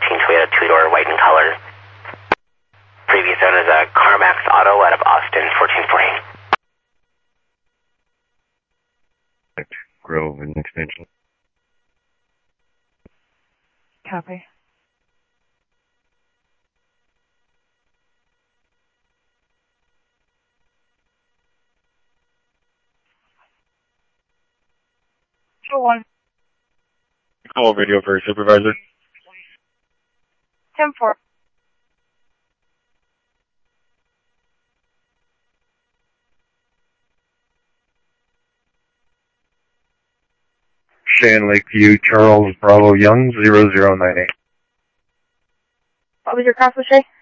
Toyota two-door, white in color. Previous owner is a CarMax Auto out of Austin, 1440. Grove and extension. Copy. One. Call radio for supervisor. 10-4. Shan Lakeview, Charles Bravo Young, 0098. What was your cost, Shay?